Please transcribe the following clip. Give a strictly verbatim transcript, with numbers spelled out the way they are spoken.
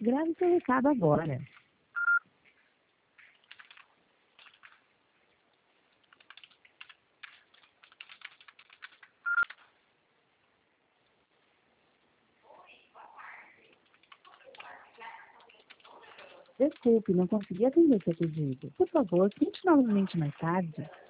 Grave seu recado agora. Desculpe, não consegui atender seu pedido. Por favor, tente novamente mais tarde.